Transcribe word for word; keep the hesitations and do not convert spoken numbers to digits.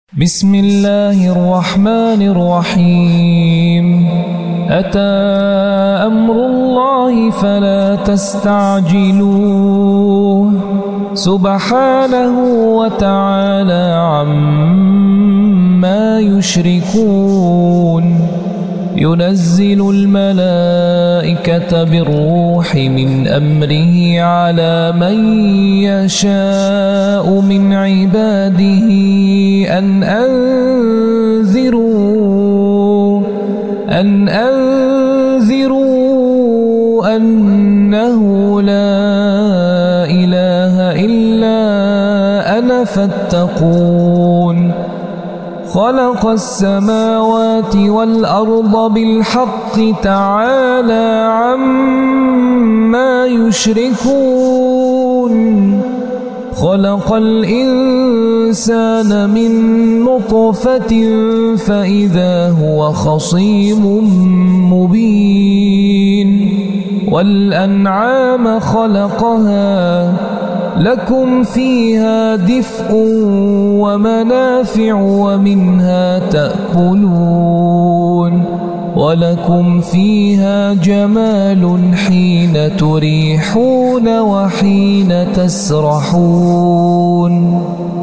بسم الله الرحمن الرحيم أتى أمر الله فلا تستعجلوه سبحانه وتعالى عما يشركون ينزل الملائكة بالروح من أمره على من يشاء من عباده أن أنذروا أن أنذروا أنه لا إله إلا أنا فاتقون خلق السماوات والأرض بالحق تعالى عما يشركون خلق الإنسان من نطفة فإذا هو خصيم مبين والأنعام خلقها لكم فيها دفء ومنافع ومنها تأكلون ولكم فيها جمال حين تريحون وحين تسرحون